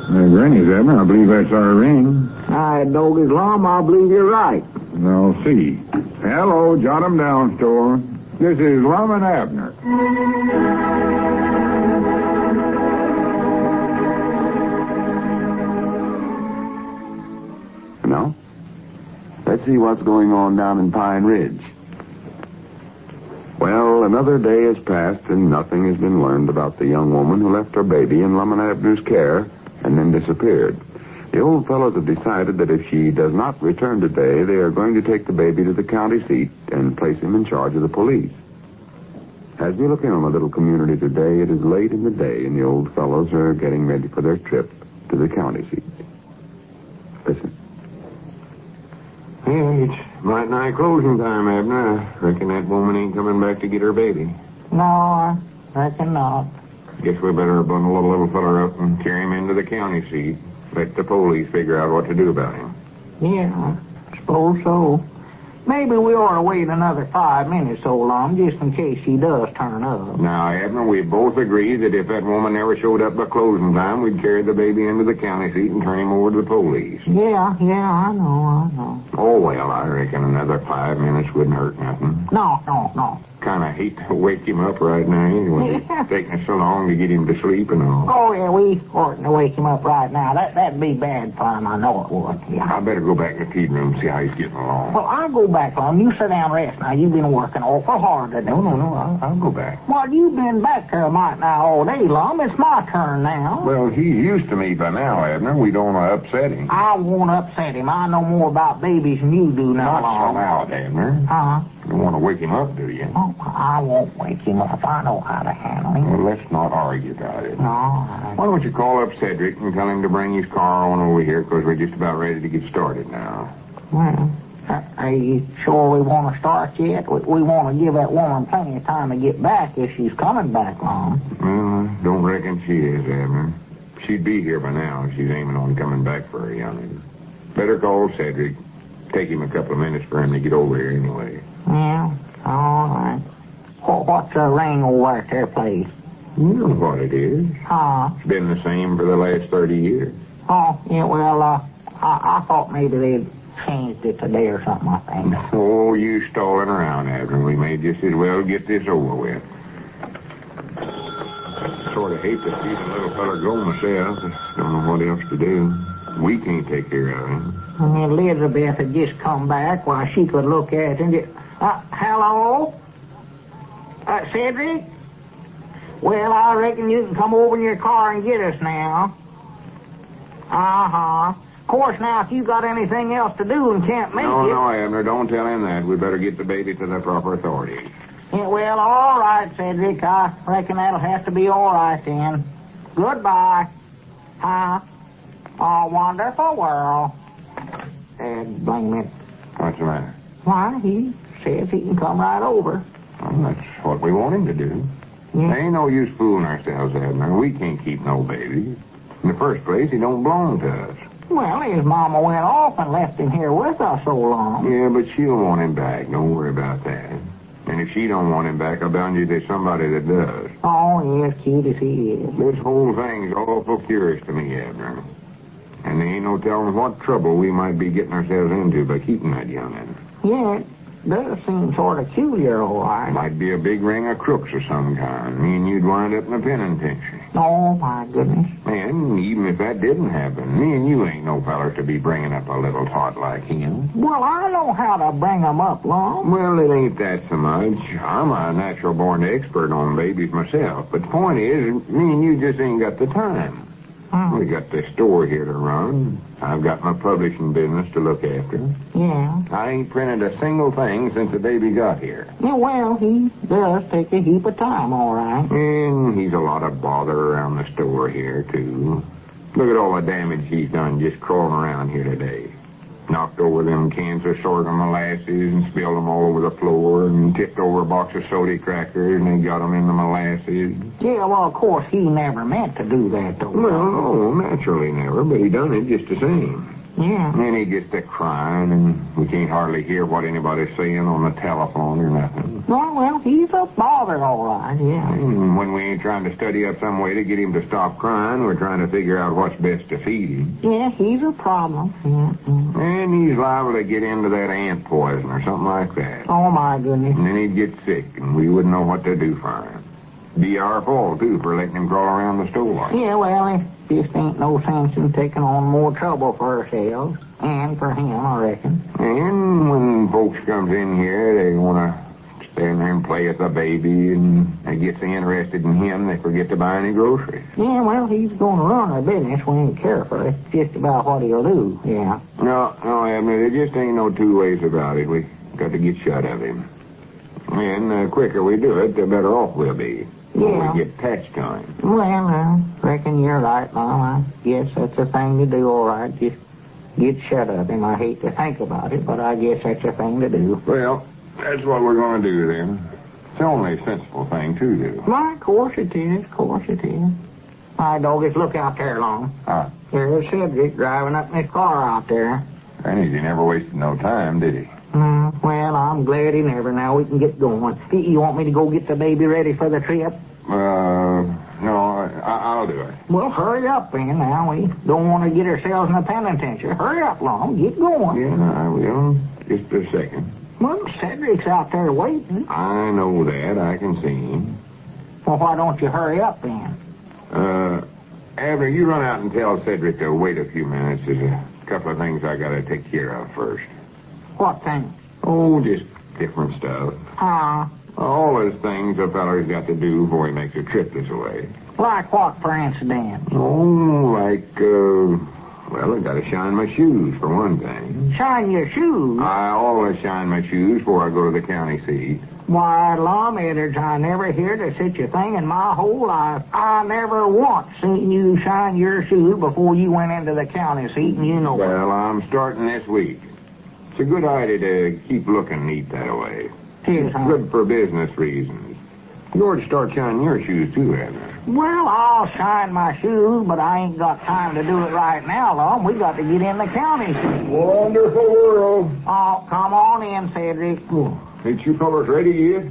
Granny's, Abner. I believe that's our ring. I dog his lum. I believe you're right. I'll see. Hello, jot 'em down, store. This is Lum and Abner. No? Let's see what's going on down in Pine Ridge. Well, another day has passed and nothing has been learned about the young woman who left her baby in Lum and Abner's care and then disappeared. The old fellows have decided that if she does not return today, they are going to take the baby to the county seat and place him in charge of the police. As we look in on the little community today, it is late in the day, and the old fellows are getting ready for their trip to the county seat. Listen. Yeah, it's right nigh closing time, Abner. I reckon that woman ain't coming back to get her baby. No, I reckon not. Guess we better bundle the little feller up and carry him into the county seat. Let the police figure out what to do about him. Yeah, I suppose so. Maybe we ought to wait another 5 minutes so long, just in case she does turn up. Now, Abner, we both agree that if that woman never showed up by closing time, we'd carry the baby into the county seat and turn him over to the police. Yeah, I know. Oh, well, I reckon another 5 minutes wouldn't hurt nothing. No. Kind of hate to wake him up right now anyway. It's taking us so long to get him to sleep and all. Oh, yeah, we oughtn't to wake him up right now. That'd be bad for him. I know it would. Yeah. I better go back in the feed room and see how he's getting along. Well, I'll go back, Lum. You sit down and rest now. You've been working awful hard today. No, I'll go back. Well, you've been back there right now all day, Lum. It's my turn now. Well, he's used to me by now, Abner. We don't want to upset him. I won't upset him. I know more about babies than you do now, Not Lum. so loud, Abner. Uh-huh. You don't want to wake him up, do you? Oh, I won't wake him up. I know how to handle him. Well, let's not argue about it. No. Why don't you call up Cedric and tell him to bring his car on over here, because we're just about ready to get started now. Well, are you sure we want to start yet? We want to give that woman plenty of time to get back if she's coming back, Lum. Well, I don't reckon she is, Abner. She'd be here by now if she's aiming on coming back for her youngin'. Better call Cedric. Take him a couple of minutes for him to get over here anyway. Yeah, all right. What's the ring over at their place? You know what it is. It's been the same for the last 30 years. Oh, yeah, well, I thought maybe they'd changed it today or something, I think. Oh, you stalling around, Abner. We may just as well get this over with. Sort of hate to see the little fella go myself. Don't know what else to do. We can't take care of him. Elizabeth had just come back while she could look at him. Hello? Cedric? Well, I reckon you can come over in your car and get us now. Uh-huh. Of course, now, if you got anything else to do and can't make it... No, Abner, don't tell him that. We better get the baby to the proper authorities. Yeah, well, all right, Cedric. I reckon that'll have to be all right then. Goodbye. Oh, wonderful world. Blame it. What's the matter? Why, he says he can come right over. Well, that's what we want him to do. Yeah. There ain't no use fooling ourselves, Abner. We can't keep no baby. In the first place, he don't belong to us. Well, his mama went off and left him here with us so long. Yeah, but she'll want him back. Don't worry about that. And if she don't want him back, I'll bound you there's somebody that does. Oh, yes, cute as he is. This whole thing's awful curious to me, Abner. And there ain't no telling what trouble we might be getting ourselves into by keeping that young'un. Yeah, it does seem sort of peculiar, all right. Might be a big ring of crooks of some kind. Me and you'd wind up in a penitentiary. Oh, my goodness. And even if that didn't happen, me and you ain't no fellers to be bringing up a little tot like him. Well, I know how to bring 'em up, Lum. Well, it ain't that so much. I'm a natural-born expert on babies myself. But the point is, me and you just ain't got the time. We got the store here to run. I've got my publishing business to look after. Yeah. I ain't printed a single thing since the baby got here. Yeah, well, he does take a heap of time, all right. And he's a lot of bother around the store here, too. Look at all the damage he's done just crawling around here today. Knocked over them cans of sorghum molasses and spilled them all over the floor and tipped over a box of soda crackers and then got them in the molasses. Yeah, well, of course, he never meant to do that, though. Well, no, naturally never, but he done it just the same. Yeah. And then he gets to crying, and we can't hardly hear what anybody's saying on the telephone or nothing. Well, he's a bother, all right, yeah. And when we ain't trying to study up some way to get him to stop crying, we're trying to figure out what's best to feed him. Yeah, he's a problem. Yeah. And he's liable to get into that ant poison or something like that. Oh, my goodness. And then he'd get sick, and we wouldn't know what to do for him. Be our fault, too, for letting him crawl around the store. Yeah, well, it just ain't no sense in taking on more trouble for ourselves. And for him, I reckon. And when folks comes in here, they want to stand there and play with the baby, and they get so interested in him, they forget to buy any groceries. Yeah, well, he's going to run our business. We ain't careful. It's just about what he'll do, yeah. No, Abner, there just ain't no two ways about it. We got to get shut of him. And the quicker we do it, the better off we'll be. Yeah. We get attached to him. Well, I reckon you're right, Mom. I guess that's the thing to do, all right. Just get shut of him. I hate to think about it, but I guess that's the thing to do. Well, that's what we're going to do then. It's the only sensible thing to do. Why, of course it is. Of course it is. My doggies, look out there, Long. There's Cedric driving up in his car out there. And he never wasted no time, did he? Well, I'm glad he never. Now we can get going. You want me to go get the baby ready for the trip? No, I'll do it. Well, hurry up, then. Now, we don't want to get ourselves in a penitentiary. Hurry up, Long. Get going. Yeah, I will. Just a second. Well, Cedric's out there waiting. I know that. I can see him. Well, why don't you hurry up, then? Abner, you run out and tell Cedric to wait a few minutes. There's a couple of things I got to take care of first. What thing? Oh, just different stuff. All those things a feller's got to do before he makes a trip this way. Like what, for instance? Oh, well, I got to shine my shoes, for one thing. Shine your shoes? I always shine my shoes before I go to the county seat. Why, lawmakers, I never heard of such a thing in my whole life. I never once seen you shine your shoes before you went into the county seat, and you know it. Well, I'm starting this week. It's a good idea to keep looking neat that way. Yes, It's good for business reasons. You ought to start shining your shoes, too, Abner. Well, I'll shine my shoes, but I ain't got time to do it right now, Lom. We got to get in the county seat. Wonderful world. Oh, come on in, Cedric. Ain't you fellas ready yet?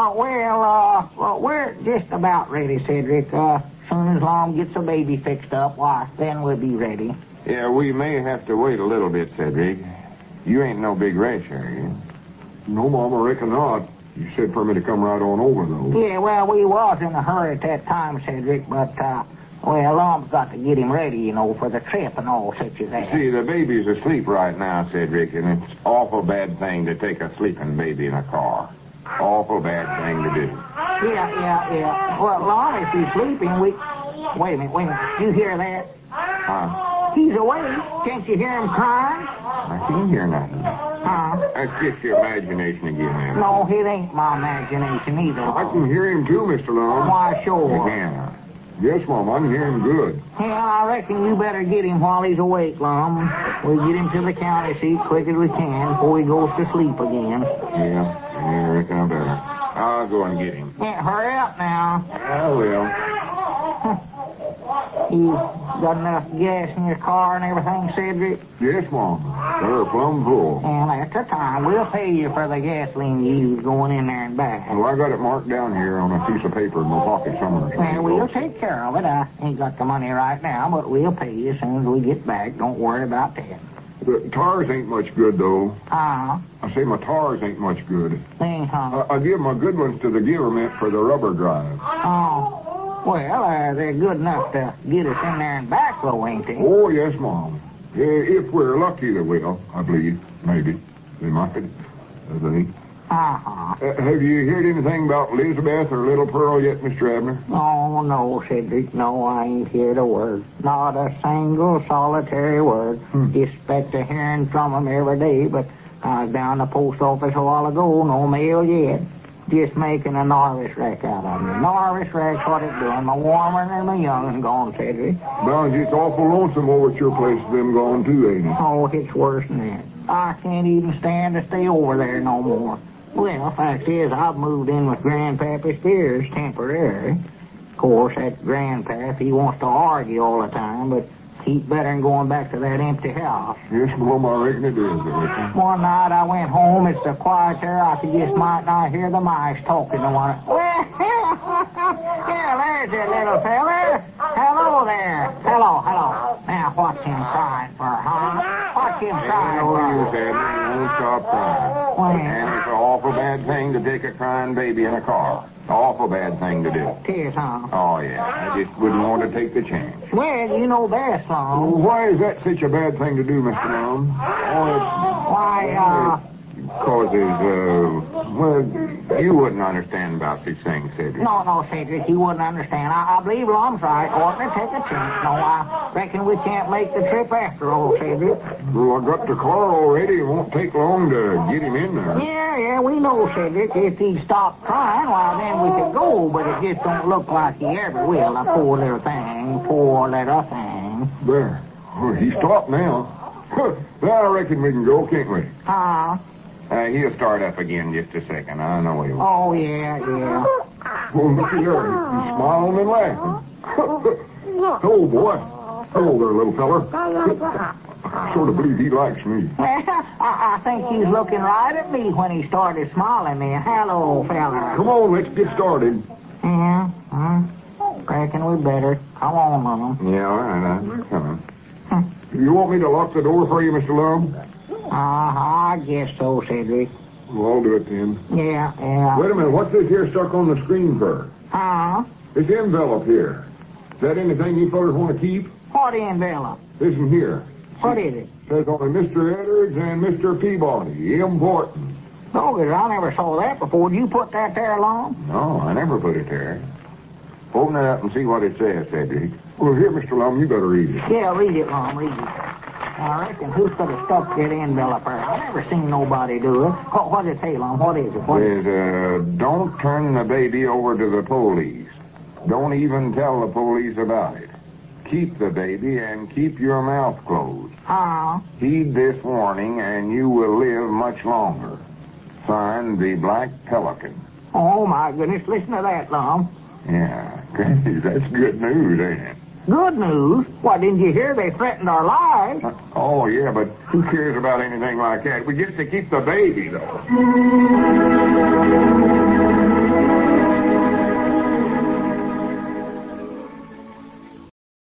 Well, we're just about ready, Cedric. Soon as Lom gets the baby fixed up, why, then we'll be ready. Yeah, we may have to wait a little bit, Cedric. You ain't no big rush, are you? No, Mom, I reckon not. You said for me to come right on over, though. Yeah, well, we was in a hurry at that time, Cedric, but, Lom's got to get him ready, for the trip and all such as that. See, the baby's asleep right now, Cedric, and it's awful bad thing to take a sleeping baby in a car. Awful bad thing to do. Yeah. Well, Lom, if he's sleeping, Wait a minute. You hear that? He's awake. Can't you hear him crying? I can't hear nothing. That's just your imagination again, man. No, it ain't my imagination either. I can hear him too, Mr. Long. Why, sure. You can. Yes, Mom, I can hear him good. Well, I reckon you better get him while he's awake, Lom. We'll get him to the county seat quick as we can before he goes to sleep again. Yeah, I reckon I better. I'll go and get him. Yeah, hurry up now. I will. You got enough gas in your car and everything, Cedric? Yes, Mom. They're plumb full. And at the time, we'll pay you for the gasoline you use going in there and back. Well, I got it marked down here on a piece of paper in my pocket somewhere. Well, we'll take care of it. I ain't got the money right now, but we'll pay you as soon as we get back. Don't worry about that. The tires ain't much good, though. I say my tires ain't much good. Uh-huh. I give my good ones to the giverment for the rubber drive. Oh. Well, they're good enough to get us in there and back, though, ain't they? Oh, yes, Mom. If we're lucky, they will, I believe. Maybe. They might. They. Uh-huh. Have you heard anything about Elizabeth or Little Pearl yet, Mr. Abner? Oh, no, Cedric. No, I ain't heard a word. Not a single solitary word. Expect to hearing from them every day, but I was down the post office a while ago. No mail yet. Just making a nervous wreck out of me. Nervous wreck's what it's doing. My warmer than my young gone, Cedric. Bound it's awful lonesome over at your place, them gone too, ain't it? Oh, it's worse than that. I can't even stand to stay over there no more. Well, fact is, I've moved in with Grandpappy Spears temporary. Of course, that Grandpap, he wants to argue all the time, but He's better than going back to that empty house. Yes, Mom, I reckon it is. One night I went home. It's so quiet there I could just might not hear the mice talking to one another. Well, yeah, there's that little fella. Hello there. Hello. Now, what's him crying for, huh? What's him crying No for? use, Abner. Don't stop crying. And it's an awful bad thing to take a crying baby in a car. Awful bad thing to do. Tis, huh? Oh, yeah. I just wouldn't want to take the chance. Well, you know best, son. Why is that such a bad thing to do, Mr. Long? Why, Causes, well, you wouldn't understand about these things, Cedric. No, Cedric, you wouldn't understand. I believe Lom's right. Oughtn't to take a chance. No, I reckon we can't make the trip after all, Cedric. Well, I got the car already. It won't take long to get him in there. Yeah, we know, Cedric. If he'd stopped crying, well, then we could go, but it just don't look like he ever will. A poor little thing. There. Oh, he stopped now. Well, I reckon we can go, can't we? Huh? He'll start up again just a second. I know he will. Oh, yeah. Well, look at there. He's smiling and laughing. Oh, boy. Hello there, little fella. I sort of believe he likes me. I think he's looking right at me when he started smiling then. Hello, fella. Come on, let's get started. Yeah? Reckon we better. Come on, Mom. Yeah, all right. I'm coming. You want me to lock the door for you, Mr. Lum? I guess so, Cedric. Well, I'll do it then. Yeah. Wait a minute. What's this here stuck on the screen for? Huh? This envelope here. Is that anything you fellas want to keep? What envelope? This one here. What is it? Says only Mr. Edwards and Mr. Peabody. Important. Doggers, I never saw that before. Did you put that there, Lum? No, I never put it there. Open it up and see what it says, Cedric. Well, here, Mr. Lum, you better read it. Yeah, read it, Lum, read it. I reckon who could have stuck that envelope there? I never seen nobody do it. What does it say, Lum? What is it? Says, don't turn the baby over to the police. Don't even tell the police about it. Keep the baby and keep your mouth closed. Heed this warning and you will live much longer. Signed, the Black Pelican. Oh, my goodness. Listen to that, Lum. Yeah, that's good news, ain't it? Good news? Why, didn't you hear they threatened our lives? Oh, yeah, but who cares about anything like that? We get to keep the baby, though.